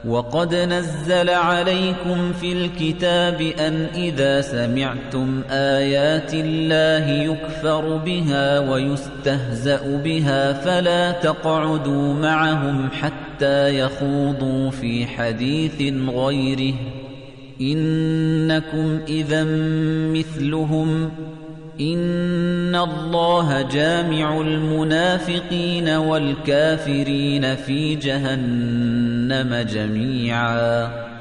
وَقَدْ نَزَّلَ عَلَيْكُمْ فِي الْكِتَابِ أَنْ إِذَا سَمِعْتُمْ آيَاتِ اللَّهِ يُكْفَرُ بِهَا وَيُسْتَهْزَأُ بِهَا فَلَا تَقْعُدُوا مَعَهُمْ حَتَّى يَخُوضُوا فِي حَدِيثٍ غَيْرِهِ ۚ إِنَّكُمْ إِذًا مِثْلُهُمْ ۗ إِنَّ اللَّهَ جَامِعُ الْمُنَافِقِينَ وَالْكَافِرِينَ فِي جَهَنَّمَ جَمِيعًا.